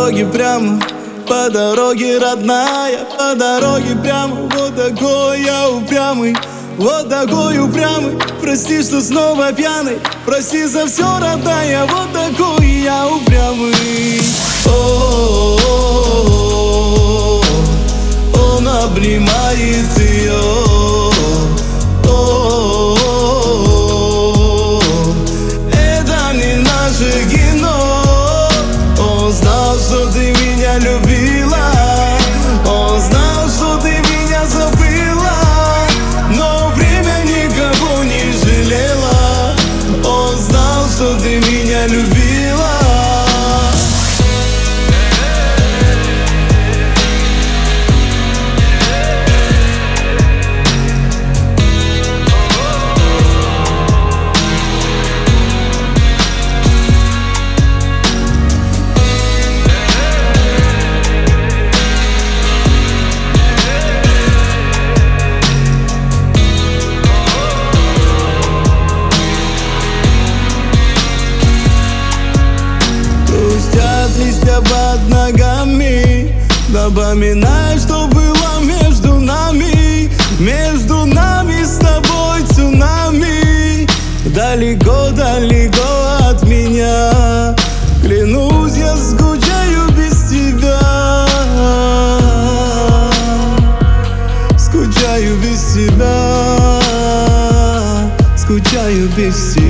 дороге прямо, по дороге родная, по дороге прямо. Вот такой я упрямый, вот такой упрямый. Прости, что снова пьяный, прости за все, родная. Вот такой я упрямый. Он обнимает ее. Это не наше кино. Он знал, что ты меня любила. Он знал, что ты меня забыла. Но время никого не жалело. Он знал, что ты меня любила. Листья под ногами, напоминай, что было между нами. Между нами с тобой цунами. Далеко-далеко от меня. Клянусь, я скучаю без тебя. Скучаю без тебя. Скучаю без тебя.